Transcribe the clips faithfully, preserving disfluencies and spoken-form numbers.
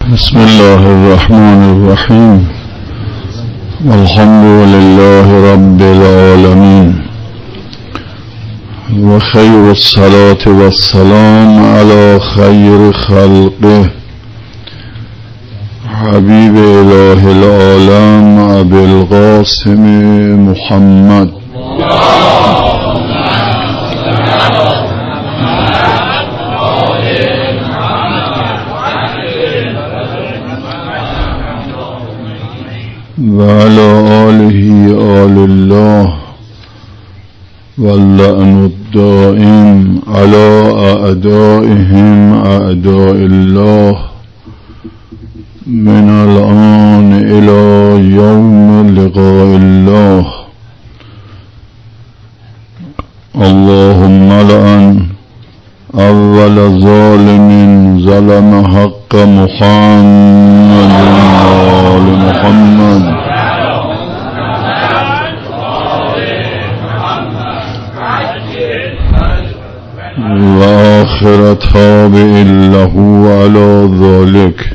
بسم الله الرحمن الرحیم والحمد لله رب العالمین و خیر الصلاة والسلام علی خیر خلقه حبیب اله العالم ابی القاسم محمد و علی آله آل الله واللعن الدائم علی اعدائهم اعداء الله من الآن الى یوم لقاء الله. اللهم لعن اول ظالم ظلم حق محمد آل محمد و آخر تابع له على ذلك.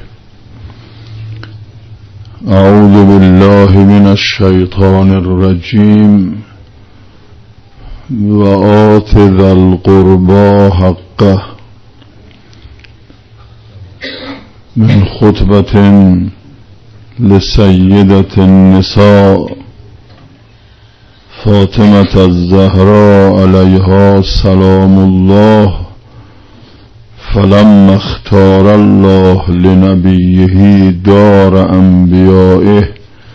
اعوذ بالله من الشیطان الرجیم و آت ذا القربى حقه من خطبة لسيدة النساء فاطمة الزهراء عليها سلام الله، فلما اختار الله لنبيه دار أنبيائه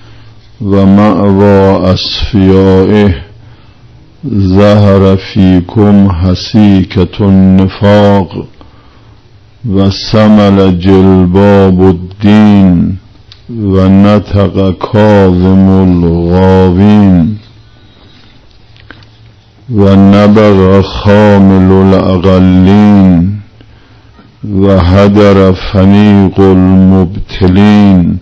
ومأوى أصفيائه ظهر فيكم حسيكة النفاق وسمل جلباب الدين ونطق كاظم الغاوين ونبغ خامل الأقلين وهدر فنيق المبتلين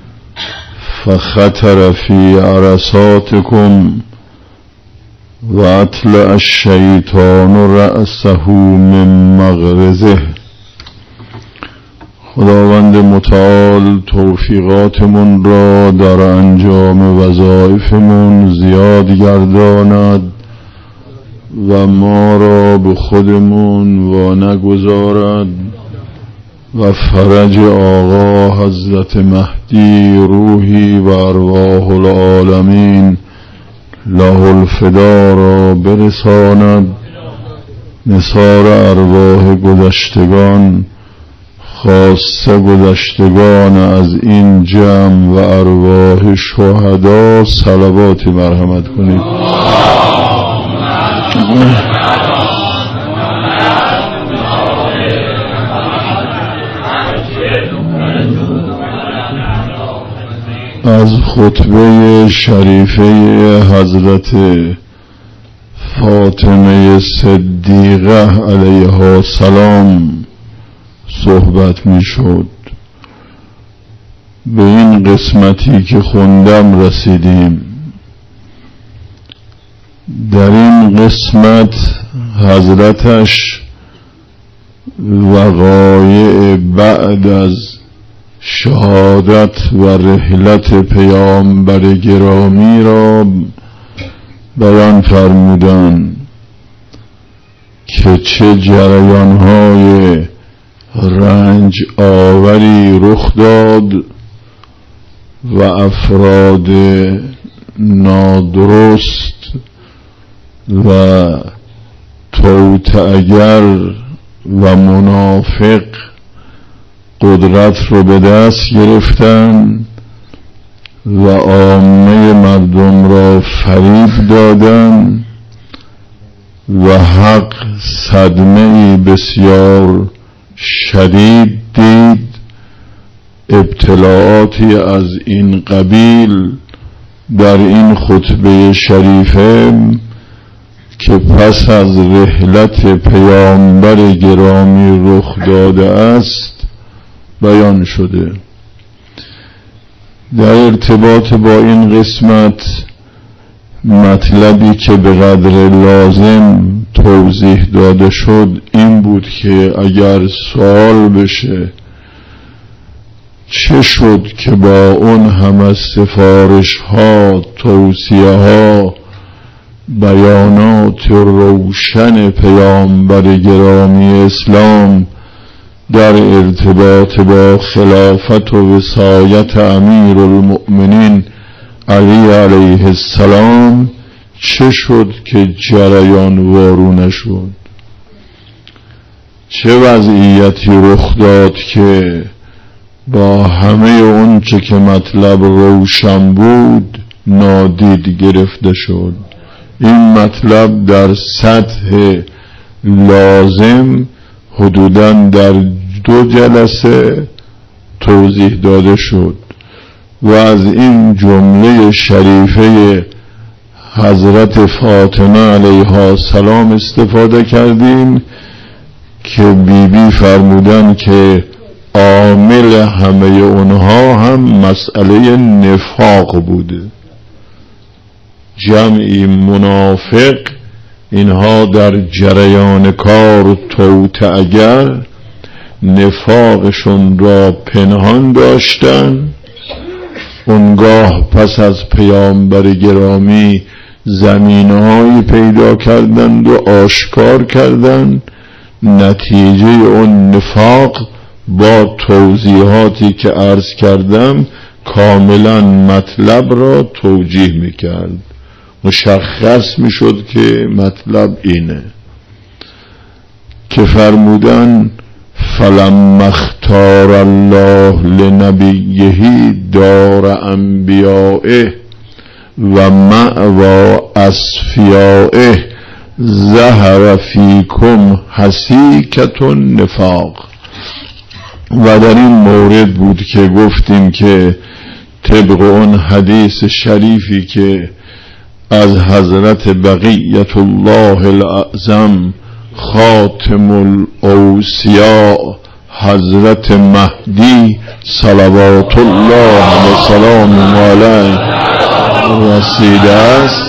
فخطر في عرصاتكم وأطلع الشيطان رأسه من مغرزه. خداوند متعال توفیقاتمون را در انجام وظایفمون زیاد گرداند و ما را به خودمون و نگذارد و فرج آقا حضرت مهدی روحی و ارواح العالمین له الفدا را برساند. نثار ارواح گذشتگان خاصه گذشتگان از این جمع و ارواح شهدا صلواتی مرحمت کنید. از خطبه شریفه حضرت فاطمه صدیقه علیها السلام صحبت می شد. به این قسمتی که خوندم رسیدیم. در این قسمت حضرتش وقایع بعد از شهادت و رحلت پیامبر گرامی را بیان فرمودند که چه جریان‌های رنج آوری رخ داد و افراد نادرست و توطئه‌گر و منافق قدرت رو به دست گرفتن و عامه مردم را فریب دادن و حق صدمه‌ای بسیار شدید دید. ابتلاعاتی از این قبیل در این خطبه شریفه که پس از رحلت پیامبر گرامی رخ داده است بیان شده. در ارتباط با این قسمت مطلبی که به قدر لازم توضیح داده شد این بود که اگر سوال بشه چه شد که با اون هم از سفارش ها، توصیه ها، بیانات روشن پیامبر گرامی اسلام در ارتباط با خلافت و وصایت امیر المؤمنین علی علیه السلام چه شد که جریان وارو نشد؟ چه وضعیتی رخ داد که با همه اون چه که مطلب روشن بود نادید گرفته شد؟ این مطلب در سطح لازم حدوداً در دو جلسه توضیح داده شد و از این جمله شریفه حضرت فاطمه علیها السلام استفاده کردیم که بی بی فرمودن که عامل همه اونها هم مسئله نفاق بوده. جمعی منافق اینها در جریان کار توطئه‌گر نفاقشون را پنهان داشتن، اونگاه پس از پیامبر گرامی زمینه‌هایی پیدا کردند و آشکار کردند. نتیجه اون نفاق با توضیحاتی که عرض کردم کاملا مطلب را توجیه میکرد، مشخص میشد که مطلب اینه که فرمودن فلما اختار الله لنبیه دار انبیائه و مأوی اصفیائه ظهر فیکم حسیکة النفاق. و در این مورد بود که گفتیم که طبق اون حدیث شریفی که از حضرت بقیت الله الاعظم خاتم الاوصیاء حضرت مهدی صلوات الله و سلام علیه رسیده است،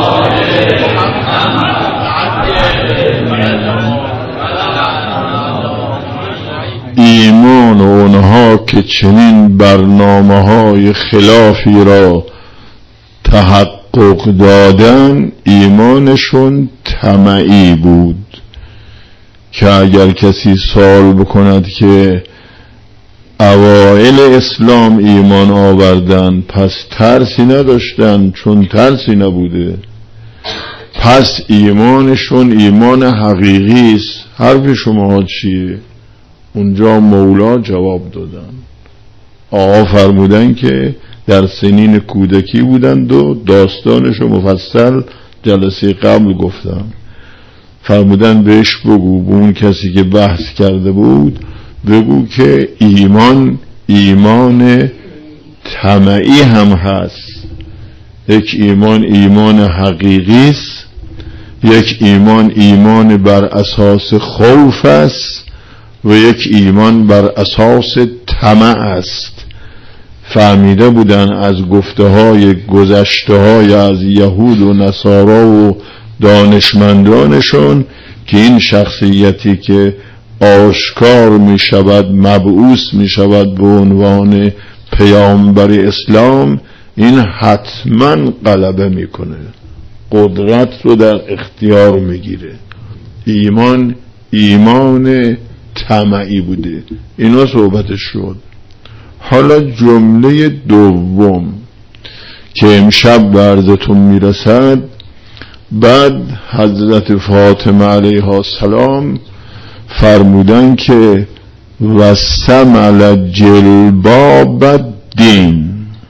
ایمان اونها که چنین برنامه های خلافی را تحقق دادن ایمانشون طمعی بود که اگر کسی سوال بکند که اوائل اسلام ایمان آوردن پس ترسی نداشتن چون ترسی نبوده، پس ایمانشون ایمان حقیقی است. حرف شما چیه؟ اونجا مولا جواب دادن. آقا فرمودن که در سنین کودکی بودند و داستانشو مفصل جلسه قبل گفتم. فرمودن بهش بگو، به اون کسی که بحث کرده بود بگو که ایمان ایمان طمعی هم هست. یک ایمان ایمان حقیقی است، یک ایمان ایمان بر اساس خوف است و یک ایمان بر اساس طمع است. فهمیده بودن از گفته های گذشته های از یهود و نصارا و دانشمندانشون که این شخصیتی که آشکار می شود مبعوث می شود به عنوان پیامبر اسلام، این حتما غلبه می کنه، قدرت رو در اختیار می گیره. ایمان ایمان طمعی بوده. اینا صحبتش شد. حالا جمله دوم که امشب به عرضتون میرسد، بعد حضرت فاطمه علیها السلام فرمودن که وَسَمَلَ جلباب الدین.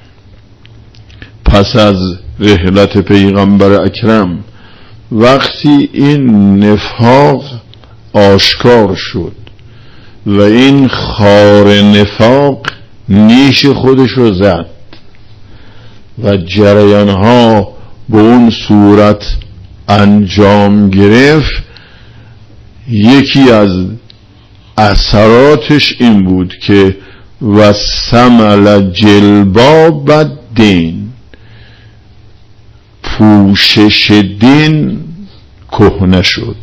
پس از رحلت پیغمبر اکرم وقتی این نفاق آشکار شد و این خار نفاق نیش خودش رو زد و جریانها به اون صورت انجام گرفت، یکی از اثراتش این بود که و ثمل جلباب الدین، پوشش دین کهنه شد.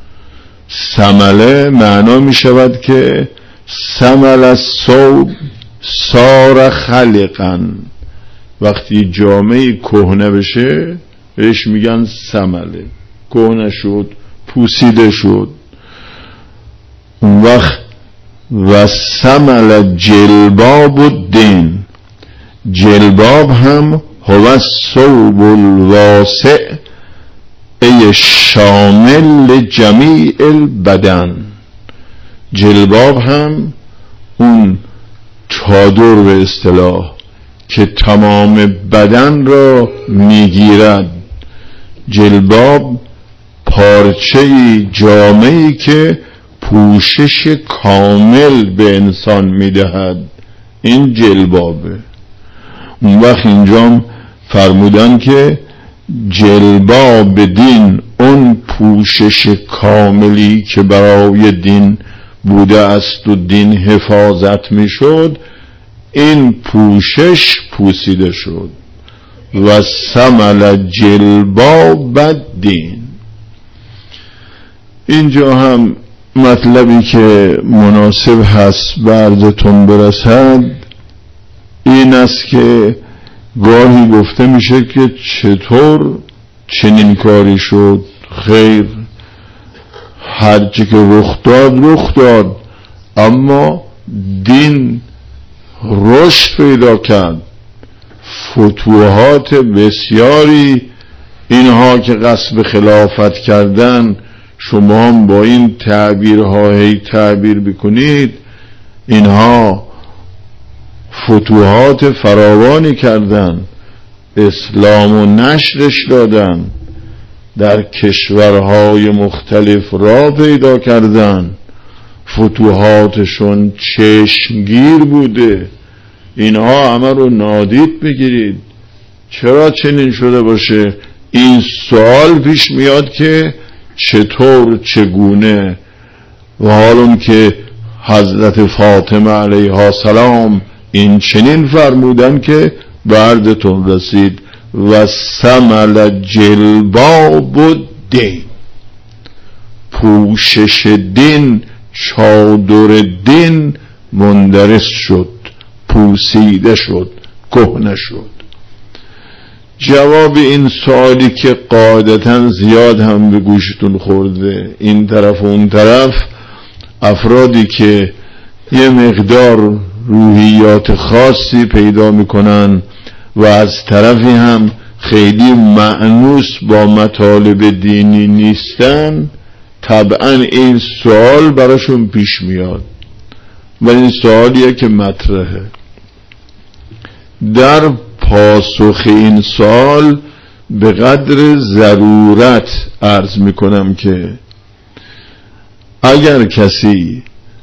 ثمله معنا می شود که ثمل الثوب سار خلقا، وقتی جامعه کهنه بشه بهش میگن سمله، کهنه شد، پوسیده شد. اون وقت و سمل جلباب الدین، جلباب هم هو الثوب الواسع ای شامل جمیع البدن. جلباب هم اون چادر به اصطلاح که تمام بدن را میگیرد. جلباب پارچه‌ای، جامه‌ای که پوشش کامل به انسان میدهد، این جلبابه. اون وقت اینجام فرمودن که جلباب دین اون پوشش کاملی که برای دین بوده است و دین حفاظت میشد، این پوشش پوسیده شد. و سمل جلباب دین. اینجا هم مطلبی که مناسب هست بردتون برسد این است که گاهی گفته میشه که چطور چنین کاری شد. خیر، هرچی که رخ داد رخ داد، اما دین رشد پیدا کرد، فتوحات بسیاری. اینها که قصد خلافت کردن، شما هم با این تعبیرها هی تعبیر بکنید، اینها فتوحات فراوانی کردن، اسلام و نشرش دادن، در کشورهای مختلف را پیدا کردن. فتوحاتشون چشمگیر بوده. اینها همه رو نادید بگیرید. چرا چنین شده باشه؟ این سوال پیش میاد که چطور، چگونه؟ و حالون که حضرت فاطمه علیها السلام این چنین فرمودن که بردتون رسید و سمل جلباب الدین، پوشش دین، چادر دین مندرس شد، پوسیده شد، کهنه شد. جواب این سوالی که قاعدتاً زیاد هم به گوشتون خورده، این طرف و اون طرف، افرادی که یه مقدار روحیات خاصی پیدا میکنن و از طرفی هم خیلی مأنوس با مطالب دینی نیستن، طبعا این سوال براشون پیش میاد و این سوالیه که مطرحه. در پاسخ این سوال به قدر ضرورت عرض میکنم که اگر کسی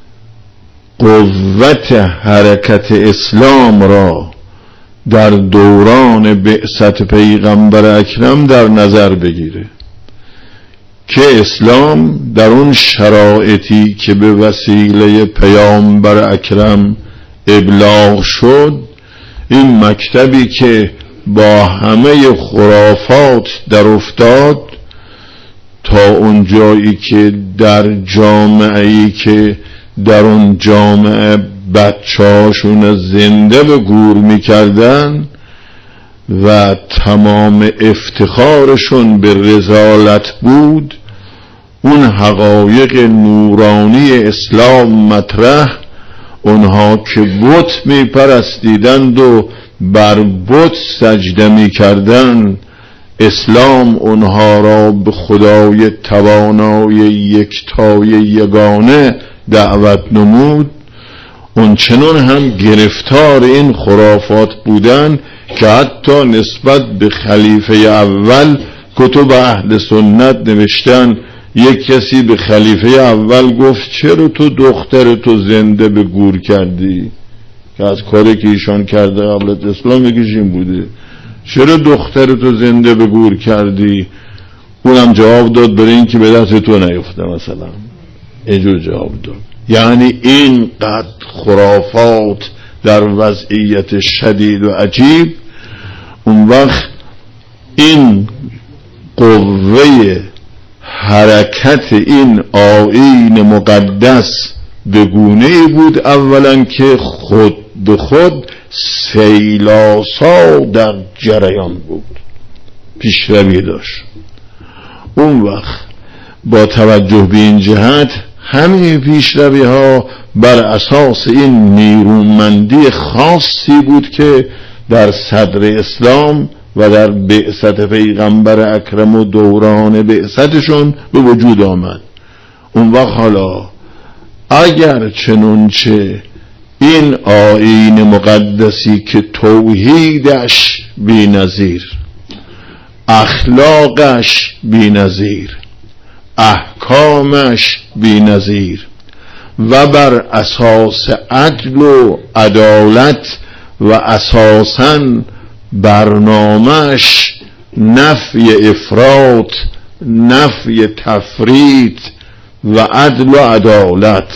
قوت حرکت اسلام را در دوران بعثت پیغمبر اکرم در نظر بگیره که اسلام در اون شرایطی که به وسیله پیامبر اکرم ابلاغ شد، این مکتبی که با همه خرافات در افتاد، تا اون جایی که در جامعه‌ای که در اون جامعه بچه‌هاشون زنده به گور می‌کردن و تمام افتخارشون به رسالت بود، اون حقایق نورانی اسلام مطرح، اونها که بت می پرستیدند و بر بت سجده می کردند، اسلام اونها را به خدای توانای یکتای یگانه دعوت نمود. اون چنون هم گرفتار این خرافات بودن که حتی نسبت به خلیفه اول کتب اهل سنت نوشتن. یک کسی به خلیفه اول گفت چرا تو دختر تو زنده به گور کردی؟ که از کاری که ایشان کرده قبل از اسلام یکیش این بوده، چرا دختر تو زنده به گور کردی؟ اونم جواب داد برای این که به دست تو نیفته، مثلا اینجور جواب داد. یعنی اینقدر خرافات در وضعیت شدید و عجیب. اون وقت این قوه حرکت این آیین مقدس به گونه‌ای بود اولا که خود به خود سیلاسا در جریان بود، پیشروی داشت. اون وقت با توجه به این جهت همه پیشروی ها بر اساس این نیرومندی خاصی بود که در صدر اسلام و در بعثت پیغمبر اکرم و دوران بعثتشون به وجود آمد. اون وقت حالا اگر چنانچه این آیین مقدسی که توحیدش بی نظیر، اخلاقش بی نظیر، احکامش بی نظیر و بر اساس عدل و عدالت و اساساً برنامهش نفی افراط، نفی تفریط و عدل و عدالت،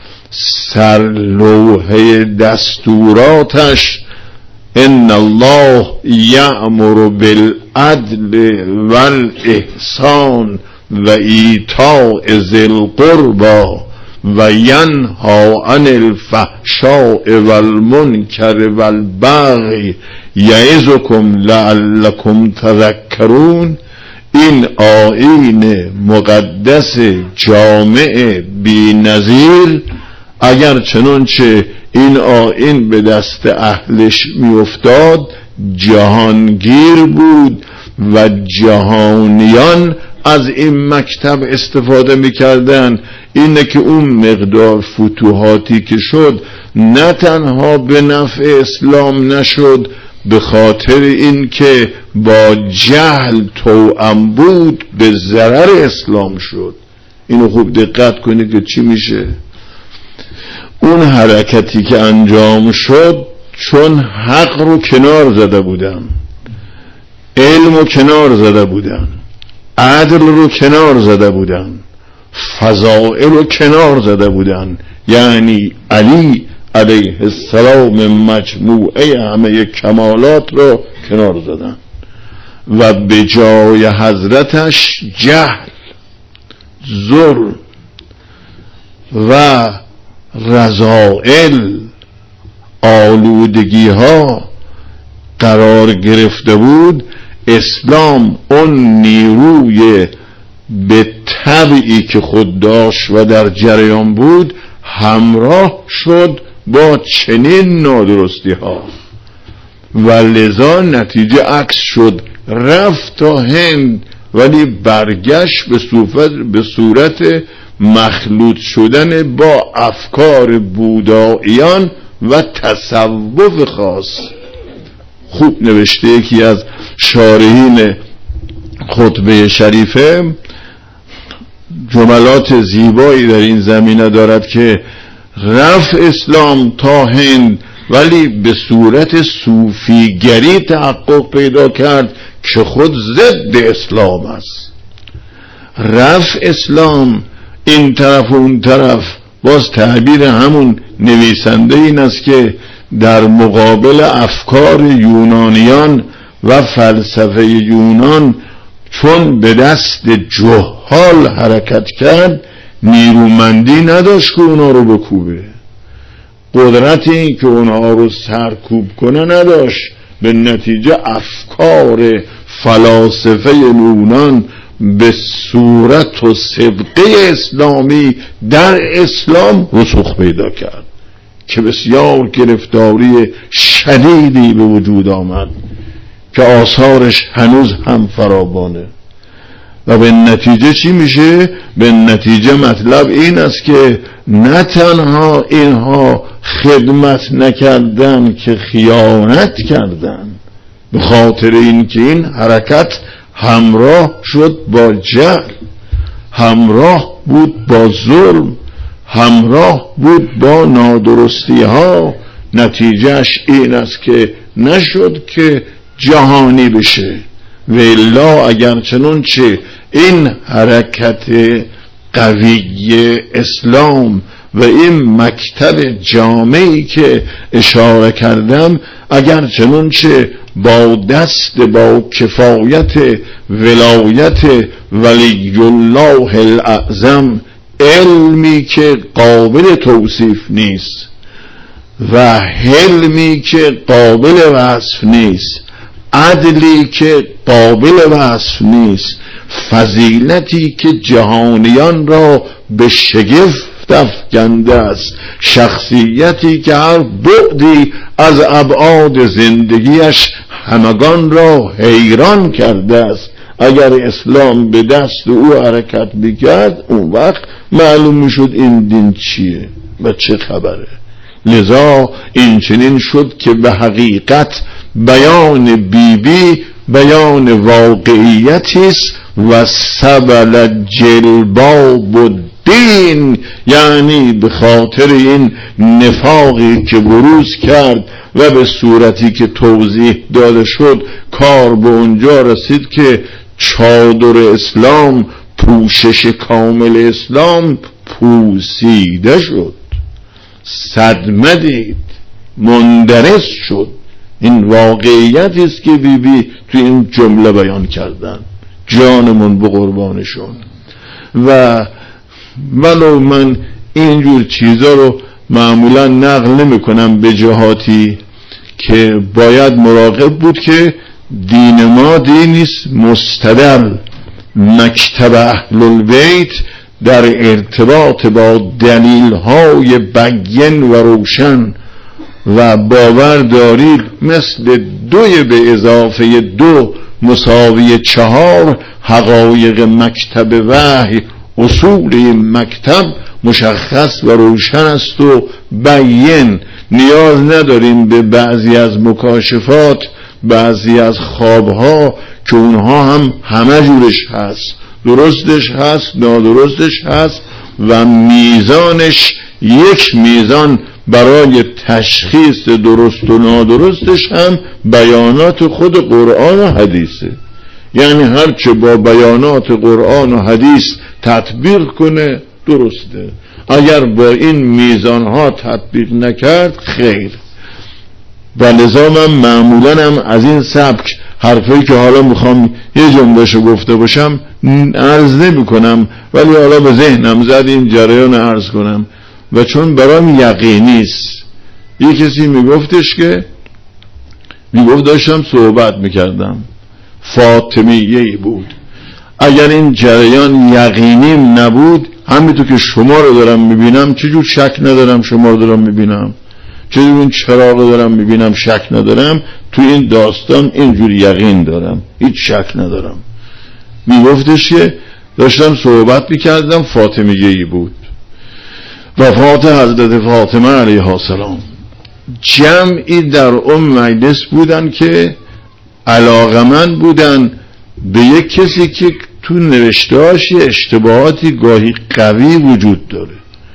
سرلوحه دستوراتش ان الله یأمر بالعدل والاحسان و ایتاء ذی القربی و ینهی عن الفحشاء والمنکر والبغی یعظکم لعلکم تذکرون. این آیین مقدس جامع بی نظیر اگر چنانچه این آیین به دست اهلش می افتاد جهانگیر بود و جهانیان از این مکتب استفاده میکردن. اینه که اون مقدار فتوحاتی که شد نه تنها به نفع اسلام نشد، به خاطر این که با جهل توأم بود به ضرر اسلام شد. اینو خوب دقت کنید که چی میشه. اون حرکتی که انجام شد چون حق رو کنار زده بودن، علم رو کنار زده بودن، عدل رو کنار زده بودن، فضائل رو کنار زده بودن، یعنی علی علیه السلام مجموعه همه کمالات رو کنار زدن و به جای حضرتش جهل، ظلم و رذائل، آلودگی ها قرار گرفته بود. اسلام اون نیروی به طبعی که خود داشت و در جریان بود همراه شد با چنین نادرستی ها و لذا نتیجه عکس شد، رفت تا هند ولی برگشت به صورت مخلوط شدن با افکار بوداییان و تصوف خاص. خوب نوشته یکی از شارحین خطبه شریفه، جملات زیبایی در این زمینه دارد که رفت اسلام تا هند ولی به صورت صوفیگری تحقق پیدا کرد که خود ضد اسلام است. رفت اسلام این طرف و اون طرف، باز تعبیر همون نویسنده این است که در مقابل افکار یونانیان و فلسفه یونان چون به دست جهال حرکت کرد نیرومندی نداشت که اونا رو بکوبه، قدرتی که اونا رو سرکوب کنه نداشت. به نتیجه افکار فلاسفه یونان به صورت و سبقه اسلامی در اسلام رسوخ پیدا کرد که بسیار گرفتاری شدیدی به وجود آمد که آثارش هنوز هم فراوانه. و به نتیجه چی میشه؟ به نتیجه مطلب این است که نه تنها اینها خدمت نکردن که خیانت کردن، به خاطر اینکه این حرکت همراه شد با جهل، همراه بود با ظلم، همراه بود با نادرستی ها. نتیجهش این است که نشد که جهانی بشه. و الا اگر چنانچه این حرکت قوی اسلام و این مکتب جامعی که اشاره کردم اگر چنانچه با دست با کفایت ولایت ولی الله الاعظم، علمی که قابل توصیف نیست، و حلمی که قابل وصف نیست، عدلی که قابل وصف نیست، فضیلتی که جهانیان را به شگفت افکنده است، شخصیتی که هر بعدی از ابعاد زندگیش همگان را حیران کرده است. اگر اسلام به دست او حرکت میکرد اون وقت معلوم میشد این دین چیه و چه خبره. لذا این چنین شد که به حقیقت بیان بی بی بیان واقعیتی است و سبل جلباب الدین، یعنی به خاطر این نفاقی که بروز کرد و به صورتی که توضیح داده شد کار به اونجا رسید که چادر اسلام، پوشش کامل اسلام پوسیده شد، صدمه دید، مندرس شد. این واقعیتی است که بی بی تو این جمله بیان کردن، جانمون به قربانشون. و ولو من اینجور چیزا رو معمولا نقل نمی کنم به جهاتی که باید مراقب بود که دین ما دینیست مستدل، مکتب اهل البیت در ارتباط با دلیل های بین و روشن و باور دارید مثل دوی به اضافه دو مساوی چهار، حقایق مکتب وحی، اصول این مکتب مشخص و روشن است و بین. نیاز نداریم به بعضی از مکاشفات، بعضی از خوابها که اونها هم همه جورش هست، درستش هست، نادرستش هست و میزانش یک میزان برای تشخیص درست و نادرستش هم بیانات خود قرآن و حدیثه. یعنی هرچه با بیانات قرآن و حدیث تطبیق کنه درسته، اگر با این میزانها تطبیق نکرد خیر. و لذا من معمولا هم از این سبک حرفی که حالا میخوام یه جملهشو گفته باشم عرض نمی کنم، ولی حالا به ذهنم زد این جریان عرض کنم و چون برام یقینی است. یه کسی میگفتش که میگفت داشتم صحبت میکردم، فاطمیه‌ای بود، اگر این جریان یقینیم نبود همینطور که شما رو دارم میبینم چجور شک ندارم شما رو دارم میبینم، چجور این چراغ رو دارم میبینم شک ندارم، تو این داستان اینجور یقین دارم، هیچ شک ندارم. میگفتش که داشتم صحبت میکردم، فاطمیه‌ای بود، وفات حضرت فاطمه علیها السلام. جمعی در اون مجلس بودن که علاقمند بودن به یک کسی که تو نوشتهاش اشتباهاتی گاهی قوی وجود داره.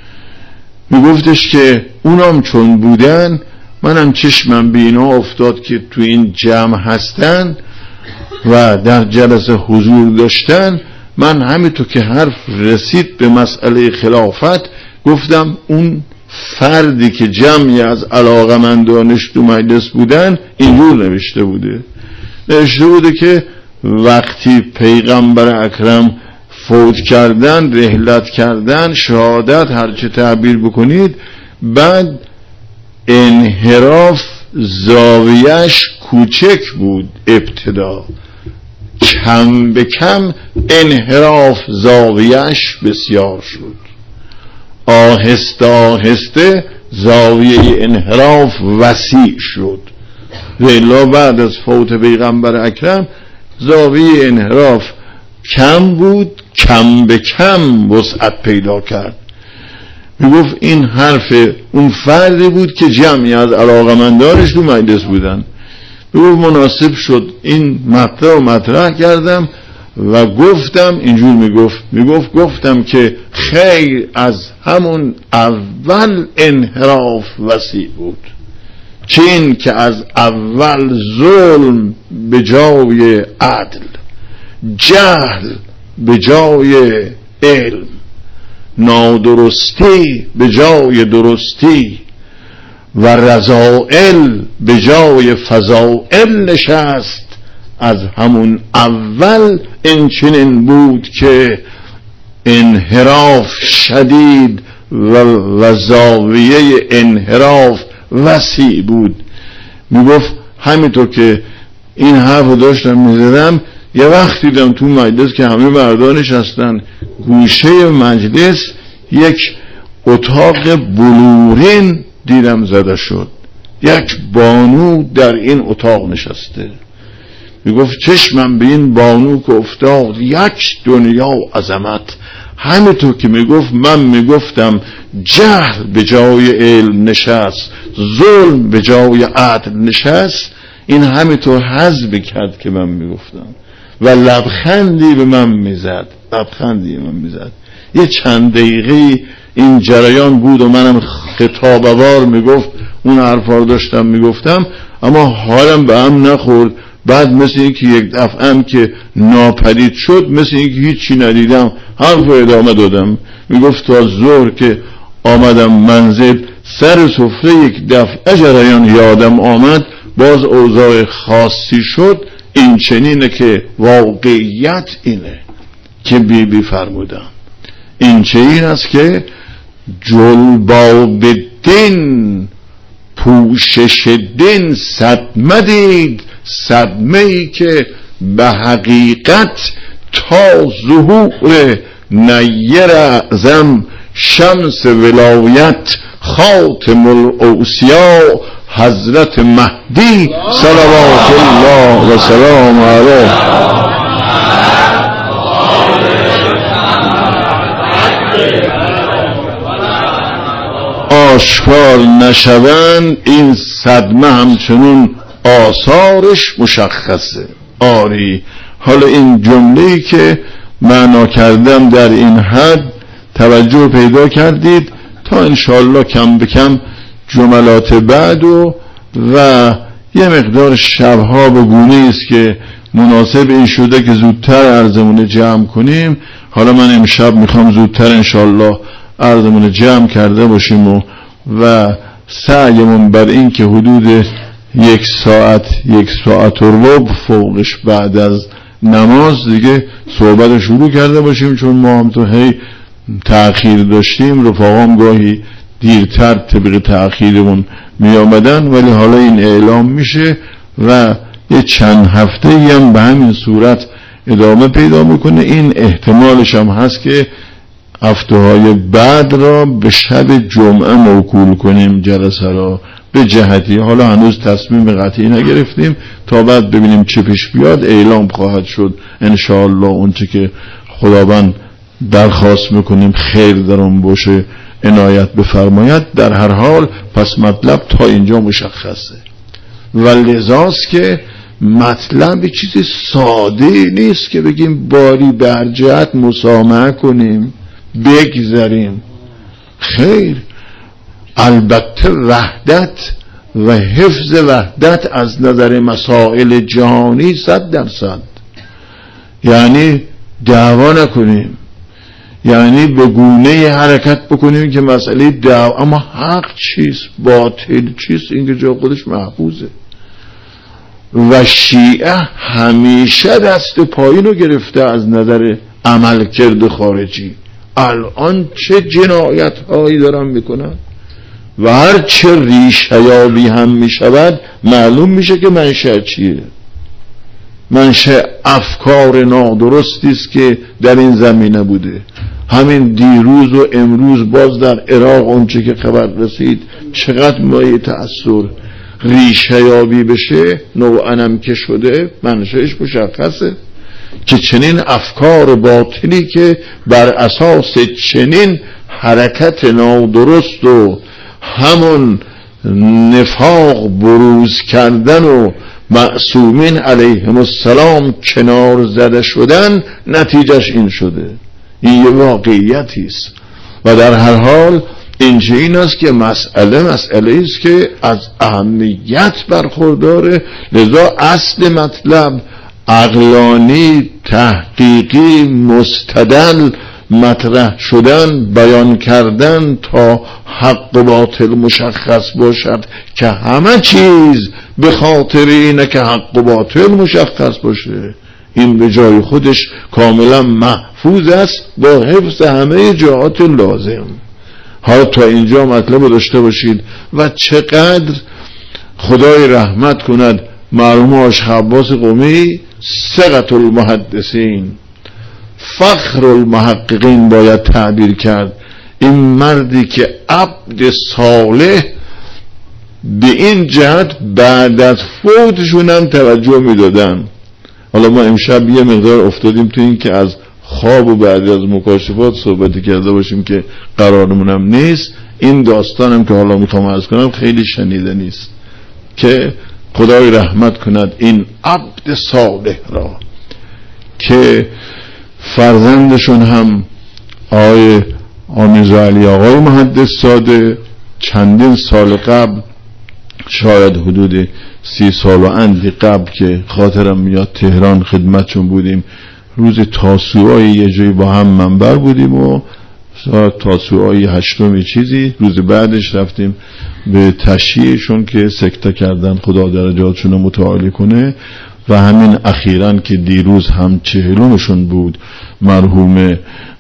میگفتش که اونام چون بودن منم چشمم به اینا افتاد که تو این جمع هستن و در جلسه حضور داشتن. من همینطور که حرف رسید به مسئله خلافت گفتم اون فردی که جمعی از علاقمندانش تو مجلس بودن اینجور نوشته بوده نوشته بوده که وقتی پیغمبر اکرم فوت کردن، رحلت کردن، شهادت، هرچه تعبیر بکنید، بعد انحراف زاویهش کوچک بود، ابتدا کم به کم انحراف زاویهش بسیار شد، آهسته آهسته زاویه انحراف وسیع شد. ولی بعد از فوت پیغمبر اکرم زاویه انحراف کم بود، کم به کم وسعت پیدا کرد. میگفت این حرف اون فردی بود که جمعی از علاقمندانش تو مجلس بودن. میگفت مناسب شد این مطلب رو مطرح کردم و گفتم اینجور میگفت میگفت گفتم که خیر از همون اول انحراف وسیع بود، چه این که از اول ظلم به جای عدل، جهل به جای علم، نادرستی به جای درستی و رذائل به جای فضائل نشست. از همون اول این چنین بود که انحراف شدید و, و زاویه انحراف وسیع بود. میگفت همینطور که این حرف رو داشتم میزدم یه وقت دیدم تو مجلس که همه مردان نشستن، گوشه مجلس یک اتاق بلورین دیدم زده شد، یک بانو در این اتاق نشسته. میگفت چشمم به این بانو که افتاد، یک دنیا عظمت. همینطور که میگفت من میگفتم جهل به جای علم نشست، ظلم به جای عدل نشست، این همینطور حذف کرد که من میگفتم و لبخندی به من میزد، لبخندی به من میزد. یه چند دقیقه این جریان بود و منم خطابوار میگفت اون حرفا رو داشتم میگفتم، اما حالم به هم نخورد. بعد مثل این که یک دفعه هم که ناپدید شد، مثل این که هیچی ندیدم، حرف ادامه دادم. میگفت تا ظهر که آمدم منزل، سر سفره یک دفعه جریان یادم آمد، باز اوضاع خاصی شد. این چنینه که واقعیت اینه که بی بی فرمودم، این چنین است که جلباب دین پوشش دین صدمه دید، صدمه ای که به حقیقت تا ظهور نیر اعظم شمس ولایت خاتم الاوصیا حضرت مهدی صلوات الله و سلام علیه آشکار نشوند، این صدمه همچنون آثارش مشخصه. آری حالا این جمله‌ای که معنا کردم در این حد توجه پیدا کردید، تا انشاءالله کم به کم جملات بعد و و یه مقدار شبها به گونه است که مناسب این شده که زودتر عرضمون جمع کنیم. حالا من امشب میخوام زودتر انشاءالله عرضمون جمع کرده باشیم و و سعیمون بر این که حدود یک ساعت یک ساعت و ربع فوقش بعد از نماز دیگه صحبت شروع کرده باشیم، چون ما هم تو هی تأخیر داشتیم، رفاقام گاهی دیرتر طبق تأخیرمون می آمدن، ولی حالا این اعلام میشه و یه چند هفته هم به همین صورت ادامه پیدا میکنه. این احتمالش هم هست که هفته های بعد را به شب جمعه موکول کنیم جلسه را به جهتی، حالا هنوز تصمیم قطعی نگرفتیم، تا بعد ببینیم چه پیش بیاد اعلام خواهد شد انشاءالله. اون چه که خداوند درخواست میکنیم خیر در اون باشه عنایت بفرماید. در هر حال پس مطلب تا اینجا مشخصه و لذاست که مطلب چیز ساده نیست که بگیم باری بر جهت مسامحه کنیم بگذاریم. خیر، البته وحدت و حفظ وحدت از نظر مسائل جهانی صد درصد، یعنی دعوا نکنیم، یعنی به گونه حرکت بکنیم که مسئله دعوا، اما حق چیست باطل چیست این که جا خودش محفوظه. و شیعه همیشه دست پایین رو گرفته از نظر عمل کرد خارجی. الان چه جنایت هایی دارن میکنن و هر چه ریشه یابی هم میشود معلوم میشه که منشأ چیه. منشأ افکار نادرستی است که در این زمینه بوده. همین دیروز و امروز باز در عراق اونچه که خبر رسید چقدر مایه تأثیر. ریشه یابی بشه نوعاً که شده منشأش مشخصه که چنین افکار باطلی که بر اساس چنین حرکت نادرست و همون نفاق بروز کردن و معصومین علیهم السلام کنار زده شدن نتیجهش این شده. این یه واقعیتی است و در هر حال اینجا این است که مسئله مسئله است که از اهمیت برخورداره. لذا اصل مطلب عقلانی تحقیقی مستدل مطرح شدن بیان کردن تا حق و باطل مشخص باشد که همه چیز به خاطر اینه که حق و باطل مشخص باشه. این به جای خودش کاملا محفوظ است با حفظ همه جهات لازم. حالا تا اینجا مطلب رو داشته باشید. و چقدر خدای رحمت کند مرحوم آشق عباس قمی، ثقة المحدثین، فخر المحققین باید تعبیر کرد. این مردی که عبد صالح به این جهت بعد از فوتشون هم توجه میدادن. حالا ما امشب یه مقدار افتادیم تو این که از خواب و بعد از مکاشفات صحبتی کرده باشیم که قرارمونم نیست. این داستانم که حالا میخوام عرض کنم خیلی شنیدنی است که خدای رحمت کند این عبد صالح را که فرزندشون هم آقای آمیرزا علی آقای محدث ساده چندین سال قبل، شاید حدود سی سال و اندی قبل که خاطرم میاد تهران خدمتشون بودیم، روز تاسوعای یه جایی با هم منبر بودیم و تاسوعای هشتمی چیزی، روز بعدش رفتیم به تشییعشون که سکته کردن، خدا درجاتشون رو متعالی کنه. و همین اخیراً که دیروز هم چهلمشون بود، مرحوم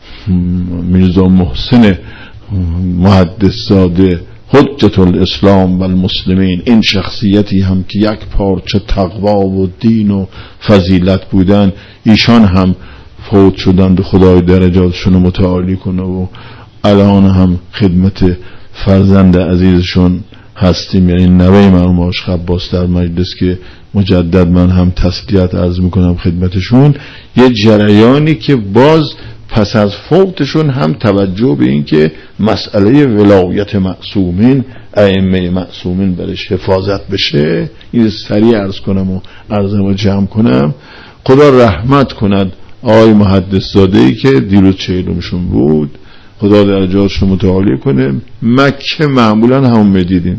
میرزا محسن محدث زاده حجت الاسلام و المسلمین، این شخصیتی هم که یک پارچه تقوا و دین و فضیلت بودن، ایشان هم فوت شدند و خدای درجاتشون رو متعالی کنه و الان هم خدمت فرزند عزیزشون هستیم، یعنی نوه مرحوم آشق عباس در مجلس که مجدد من هم تسلیت عرض میکنم خدمتشون. یه جریانی که باز پس از فوتشون هم توجه به این که مسئله ولایت معصومین، ائمه معصومین برش حفاظت بشه، این سریع عرض کنم و عرضم رو جمع کنم. خدا رحمت کند آقای محدث زاده‌ای که دیروز چهلمشون بود، خدا درجاتشون متعالی کنه. مکه معمولا هم میدیدیم.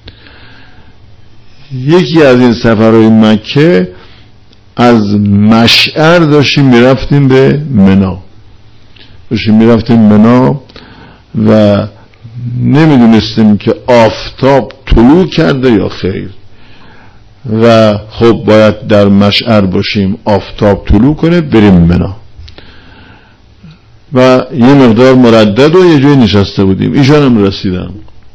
یکی از این سفرهای مکه از مشعر داشتیم میرفتیم به منا، داشتیم میرفتیم منا و نمیدونستیم که آفتاب طلوع کرده یا خیر و خب باید در مشعر باشیم، آفتاب طلوع کنه بریم منا. و یه مقدار مردد و یه جای نشسته بودیم، ایشان هم رسیدن.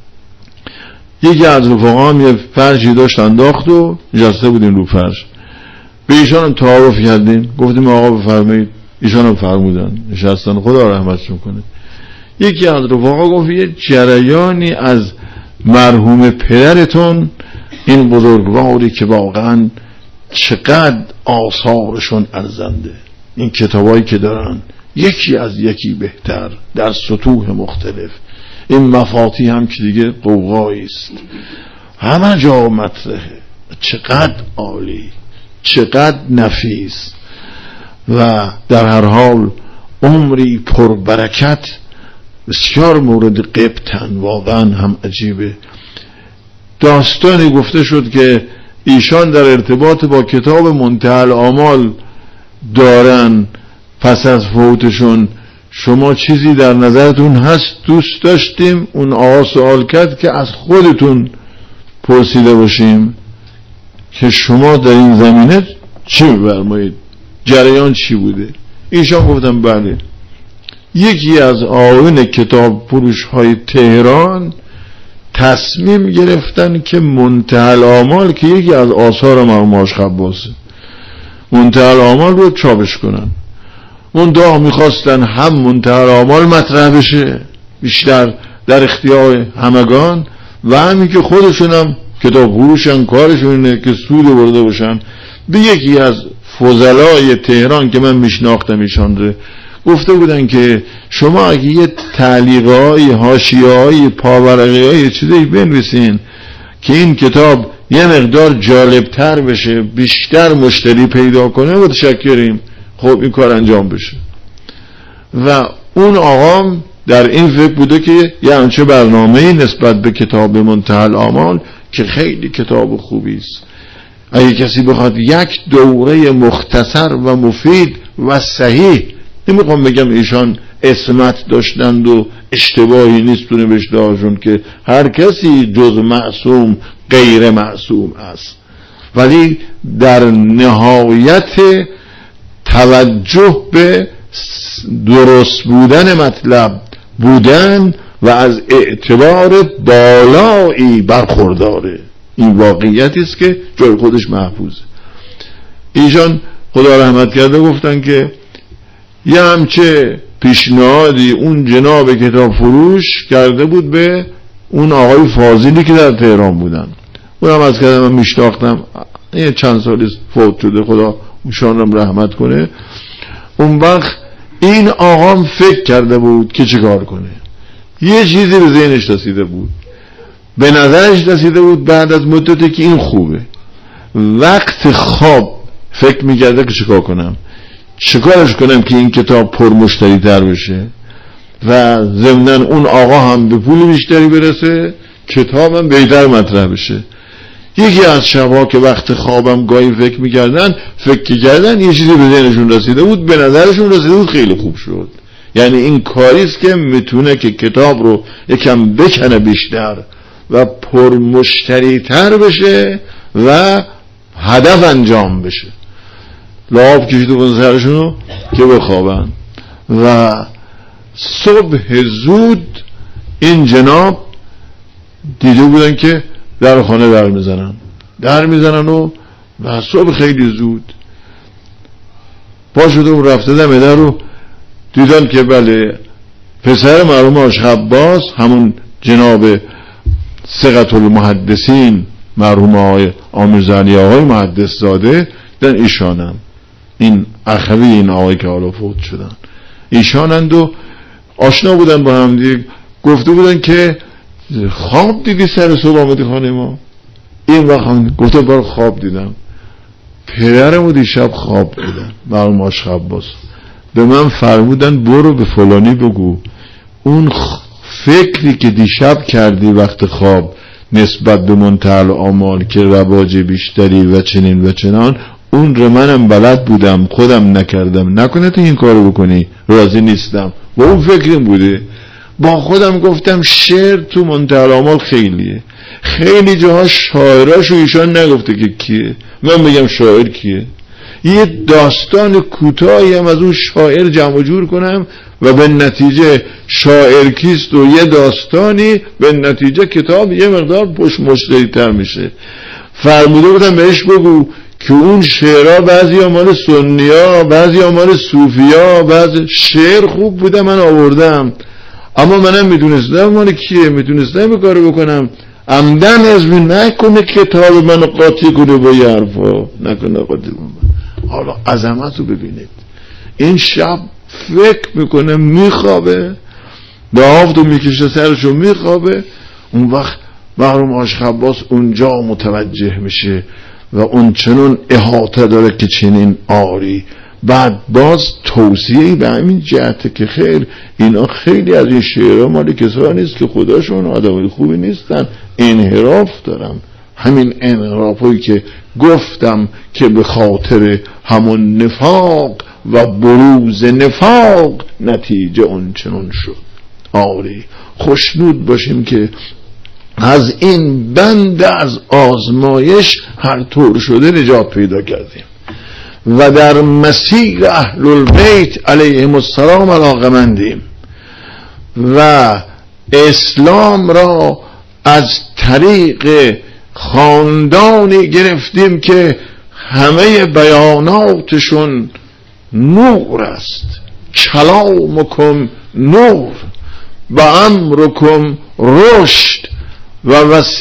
یکی از رفقا هم یه فرشی داشت انداخت و نشسته بودیم رو فرش. به ایشان هم تعارف کردیم، گفتیم آقا بفرمایید، ایشان هم فرمودن نشستن، خدا رحمتشون کنه. یکی از رفقا گفت یه جریانی از مرحوم پدرتون، این بزرگواری که واقعا چقدر آثارشون ارزنده، این کتابایی که دارن یکی از یکی بهتر در سطوح مختلف، این مفاتیح هم که دیگه قوقایی است، همه جا مطرحه، چقدر عالی، چقدر نفیس و در هر حال عمری پربرکت، بسیار مورد قبطن، واقعا هم عجیبه. داستانی گفته شد که ایشان در ارتباط با کتاب منتهی الآمال دارن پس از فوتشون، شما چیزی در نظرتون هست دوست داشتیم؟ اون آقا سوال کرد که از خودتون پرسیده باشیم که شما در این زمینه چی می‌فرمایید، جریان چی بوده. ایشان گفتم بله، یکی از آقایون کتاب فروش های تهران تصمیم گرفتن که منتهی الآمال که یکی از آثار مرحوم آشق عباسه، منتهی الآمال رو چاپش کنن. اون دعا میخواستن هم منتهی الآمال مطرح بشه بیشتر در اختیار همگان و همین که خودشون هم کتاب فروشن کارشون اینه که سود برده باشن. به یکی از فضلای تهران که من میشناختم ایشان رو گفته بودن که شما اگه یه تعلیقای حاشیه‌های پاورقی‌های چیزی بنویسین که این کتاب یه مقدار جالبتر بشه، بیشتر مشتری پیدا کنه، متشکریم. خب این کار انجام بشه. و اون آقا در این فکر بوده که یه همچه برنامه‌ای نسبت به کتاب منتهی الآمال که خیلی کتاب خوبی است، اگه کسی بخواد یک دوره مختصر و مفید و صحیح، نمیخوام بگم ایشان اسمت داشتند و اشتباهی نیست تو نوشته هاشون که هر کسی جز معصوم غیر معصوم است، ولی در نهایت توجه به درست بودن مطلب بودن و از اعتبار بالایی برخورداره. این واقعیتی است که جای خودش محفوظه. ایشان خدا رحمت کرده گفتن که یه همچه پیشنهادی اون جناب کتاب فروش کرده بود به اون آقای فاضلی که در تهران بودن. اونم از کردم من میشناختم، یه چند سالی فوت شده، خدا اونشان رحمت کنه. اون وقت این آقام فکر کرده بود که چه کار کنه. یه چیزی به ذهنش رسیده بود، به نظرش رسیده بود بعد از مدتی که این خوبه. وقت خواب فکر میکرده که چیکار کنم، چیکارش کنم که این کتاب پرمشتری تر بشه و ضمناً اون آقا هم به پول بیشتری برسه، کتابم بهتر مطرح بشه. یکی از شبها که وقت خوابم گاهی فکر میکردن فکر کردن یه چیزی به ذهنشون رسیده بود، به نظرشون رسیده بود خیلی خوب شد. یعنی این کاریست که میتونه که کتاب رو یکم بکنه بیشتر و پرمشتری تر بشه و هدف انجام بشه. لعاب کشیده بودن سرشونو که بخوابن و صبح زود این جناب دیده بودن که در خانه در میزنن در میزنن و و صبح خیلی زود پا شده و رفته دم در رو دیدن که بله پسر مرحوم آج خباس، همون جناب ثقة المحدثین مرحوم آقای آمیرزاده آقای محدث زاده، دن ایشانم این اخوی این آقای که حالا فوت شدن ایشانند و آشنا بودن با هم دیگه. گفته بودن که خواب دیدی سر صبح آمدی خانه ما؟ این وقت گفته بار خواب دیدم، پدرمو دیشب خواب دیدن مرحوم آج خباس، به من فرمودن برو به فلانی بگو اون فکری که دیشب کردی وقت خواب نسبت به منتهی آمال که رواج بیشتری و چنین و چنان، اون رو منم بلد بودم خودم نکردم، نکنه تو این کارو بکنی راضی نیستم. و اون فکریم بوده. با خودم گفتم شعر تو منتهی آمال خیلیه، خیلی جاها شاعراشو ایشان نگفته که کیه، من بگم شاعر کیه، یه داستان کوتاهی هم از اون شاعر جمع جور کنم و به نتیجه شاعر کیست و یه داستانی به نتیجه کتاب یه مقدار پشت مشتری تر میشه. فرموده بودم بهش بگو که اون شعرها بعضی مال سنیا، بعضی مال صوفیا، بعضی شعر خوب بوده من آوردم، اما منم میدونستم مال کیه، میدونستم به کارو بکنم. عمدن ازمین نکنه کتاب منو قاطی کنه با یه حرفا، نکنه قاطی کنه. حالا عظمت رو ببینید، این شب فکر میکنه میخوابه، دهافت رو میکشه سرشو میخوابه. اون وقت مرحوم آج خباس اونجا متوجه میشه و اون چنون احاطه داره که چنین آری. بعد باز توصیه‌ای به همین جهته که خیر اینا خیلی از این شعرها مال کسانی نیست که خداشون آدمای خوبی نیستن، انحراف دارن. همین انحرافایی که گفتم که به خاطر همون نفاق و بروز نفاق نتیجه اون چنون شد. آری خوشنود باشیم که از این بند از آزمایش هر طور شده نجات پیدا کردیم و در مسیر اهل البیت علیهم السلام علاقمندیم و اسلام را از طریق خاندانی گرفتیم که همه بیاناتشون نور است. کلامکم نور و امرکم رشد و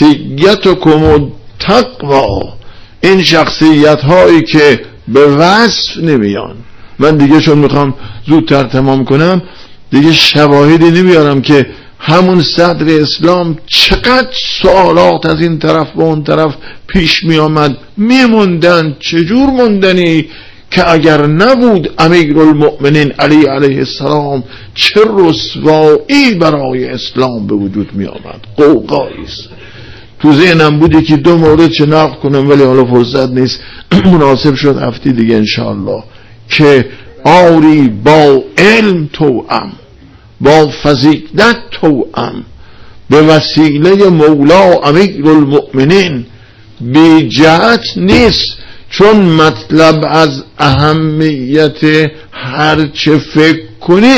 وصیتکم تقوا. این شخصیت هایی که به وصف نمیان. من دیگه چون میخوام زودتر تمام کنم دیگه شواهدی نمیارم که همون صدر اسلام چقدر سوالات از این طرف و اون طرف پیش می آمد، میموندن. چجور موندنی که اگر نبود امیرالمؤمنین علی علیه السلام چه رسوایی برای اسلام به وجود می آمد. قوقاییست. تو ذهنم بودی که دو مورد چه نقل کنم ولی حالا فرصت نیست، مناسب شد هفته دیگه انشاءالله، که آری با علم توأم، با فضیلت توأم، به وسیله مولا امیرالمؤمنین بی جهت نیست. چون مطلب از اهمیت هر چه فکر کنید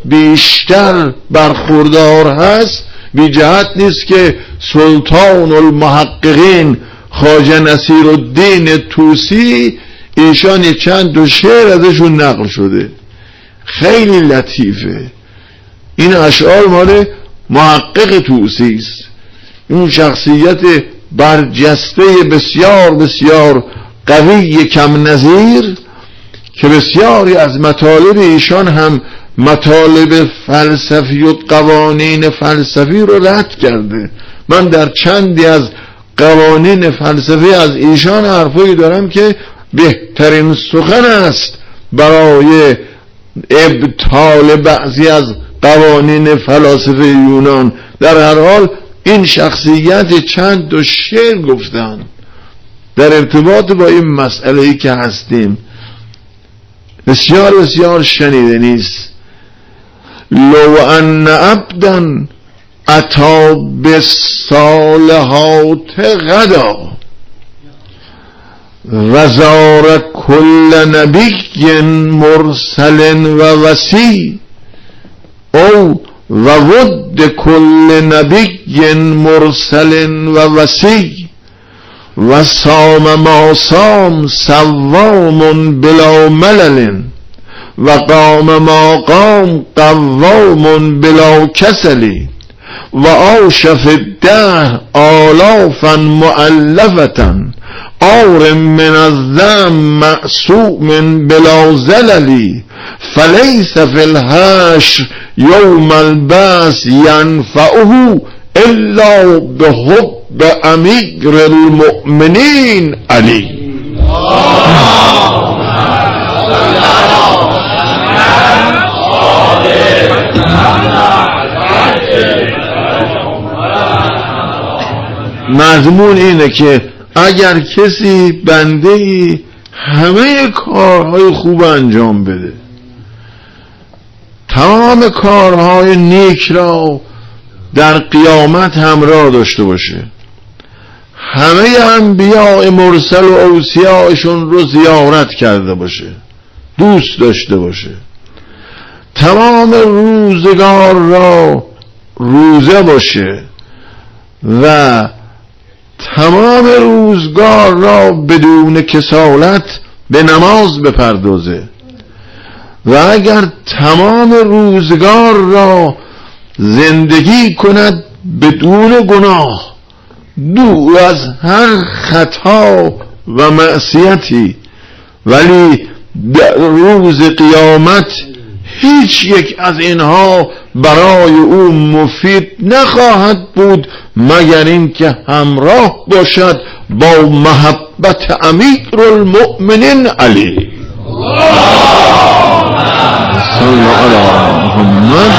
بیشتر برخوردار هست بی جهت نیست که سلطان المحققین خواجه نصیرالدین طوسی ایشان چند دو شعر ازشون نقل شده، خیلی لطیفه. این اشعار مال محقق طوسی است، اون شخصیت برجسته بسیار بسیار قوی کم نظیر که بسیاری از مطالب ایشان هم مطالب فلسفی و قوانین فلسفی رو رد کرده. من در چندی از قوانین فلسفی از ایشان حرفایی دارم که بهترین سخن است برای ابطال بعضی از قوانین فلاسفه یونان. در هر حال این شخصیت چند دو شعر گفتن در ارتباط با این مسئله‌ای که هستیم، بسیار بسیار شنیده نیست. لو ان عبدا اتی بالصالحات غدا وزار کل نبی مرسل و وصی او و ود کل نبی مرسل و وصی و صام ما صام صوام بلا ملل و قام ما قام قوام بلا کسلی و عاش فی الدهر آلافا مؤلفة آر من الذم معصوم بلا زللی فلیس فی الحشر یوم البعث ینفعه الا بحب امیر المؤمنین علی. مضمون اینه که اگر کسی بنده‌ای همه کارهای خوب انجام بده، تمام کارهای نیک را در قیامت همراه داشته باشه، همه انبیاء مرسل و اوصیاءشون رو زیارت کرده باشه، دوست داشته باشه، تمام روزگار را روزه باشه و تمام روزگار را بدون کسالت به نماز بپردازه و اگر تمام روزگار را زندگی کند بدون گناه، دور از هر خطا و معصیتی، ولی در روز قیامت هیچ یک از اینها برای او مفید نخواهد بود مگر اینکه همراه باشد با محبت امیر المؤمنین علی. صلی علی محمد.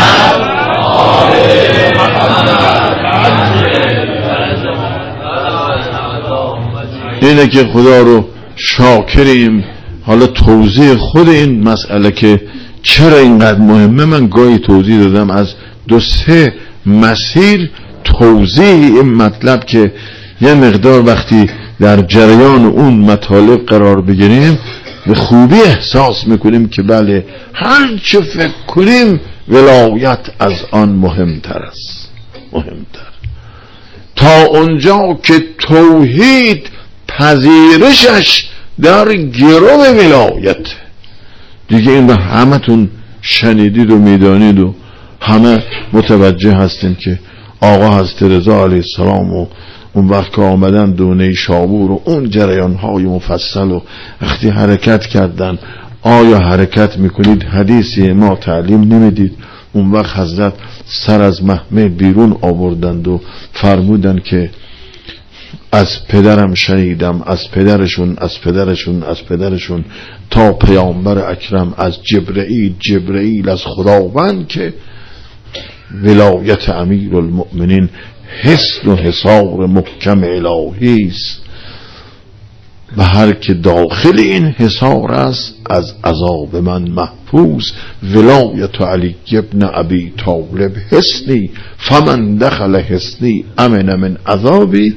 اینه که خدا رو شاکریم. حالا توضیح خود این مسئله که چرا اینقدر مهمه من گاهی توضیح دادم از دو سه مسیر توضیح این مطلب که یه مقدار وقتی در جریان اون مطالب قرار بگیریم به خوبی احساس میکنیم که بله هر چه فکر کنیم ولایت از آن مهمتر است، مهمتر تا اونجا که توحید پذیرشش در گرو ولایت دیگه. این رو همه تون شنیدید و میدانید و همه متوجه هستیم که آقا حضرت رضا علیه السلام و اون وقت که آمدن دونه شابور و اون جریان های مفصل و وقتی حرکت کردن، آیا حرکت میکنید حدیثی ما تعلیم نمیدید؟ اون وقت حضرت سر از محمل بیرون آوردند و فرمودند که از پدرم شنیدم، از پدرشون از پدرشون از پدرشون تا پیامبر اکرم، از جبرئیل جبرئیل از خداوند که ولایت امیر المؤمنین حصن و حصار محکم الهی است و هر که داخل این حصار است از عذاب من محفوظ. ولایت علی ابن ابی طالب حصنی فمن دخل حصنی امن من عذابی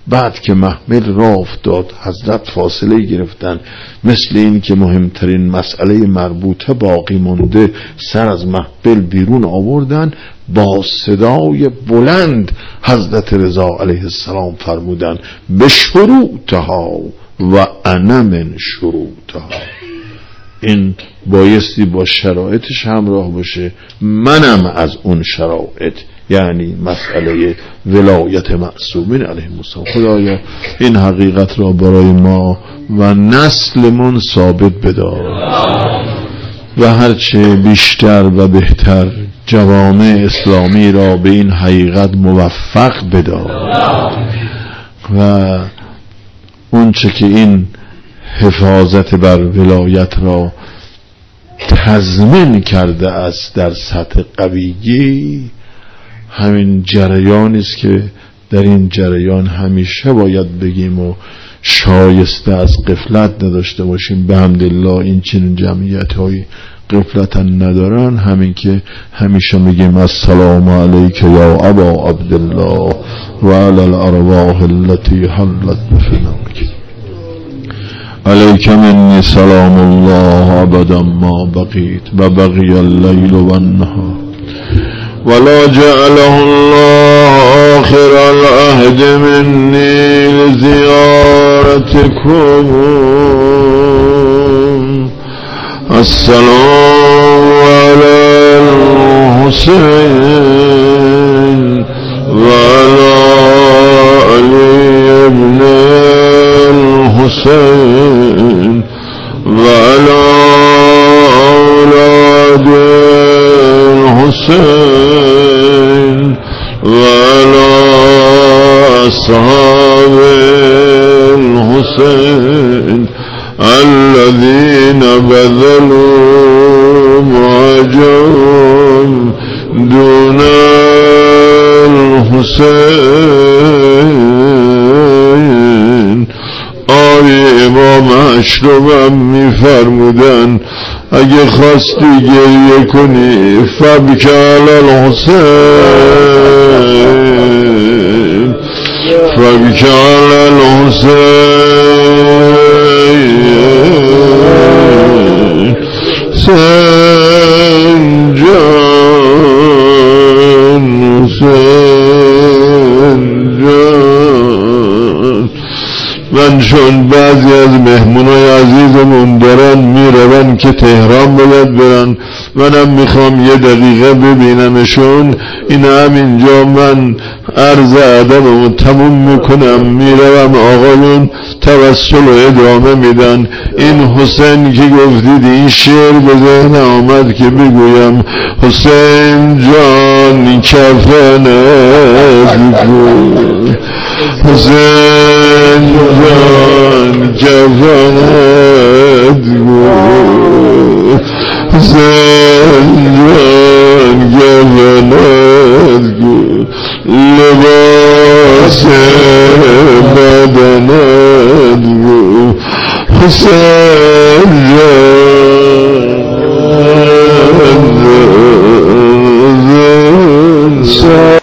بعد که محمل راه افتاد حضرت فاصله گرفتن، مثل این که مهمترین مسئله مربوطه باقی مونده سر از محمل بیرون آوردن. با صدای بلند حضرت رضا علیه السلام فرمودن به شروطها و انا من شروطها. این بایستی با شرایطش همراه باشه، منم از اون شرایط، یعنی مسئله ولایت معصومین علیهم السلام. خدایا این حقیقت را برای ما و نسلمون ثابت بدار و هرچه بیشتر و بهتر جوامع اسلامی را به این حقیقت موفق بدار و اونچه که این حفاظت بر ولایت را تضمین کرده است در سطح قویی، همین جریانی است که در این جریان همیشه باید بگیم و شایسته از غفلت نداشته باشیم. به حمدالله این چنین جمعیت های غفلت ندارن، همین که همیشه میگیم السلام علیک یا ابا عبدالله و علی الارواح التي حلت بفناک علیک منی سلام الله ابدا ما بقیت و بقی اللیل و النهار ولا جعله الله آخر العهد منی لزیارتكم. السلام علی الحسین و علی علی ابن الحسین و علی اولاد الحسین و علی اصحاب الحسین الذين بذلوا معجم دون الحسین. آیه امام اشربم می فرمودن اگه خواستی گریه کنی فبک علی الحسین فبک علی الحسین. حسین جان حسین جان. من چون بعضی از مهمونای عزیزمون دارن میرون که تهران باید برن، منم میخوام یه دقیقه ببینمشون. این همینجا من عرض ادبمو تموم میکنم میروم. آقایون توسل و ادامه میدن. این حسین که گفتید این شعر به ذهن آمد که بگویم حسین جان کفنت کن، حسین جان کفنت کن، حسین جان کفنت کن، لباس بدنت کن، حسین جان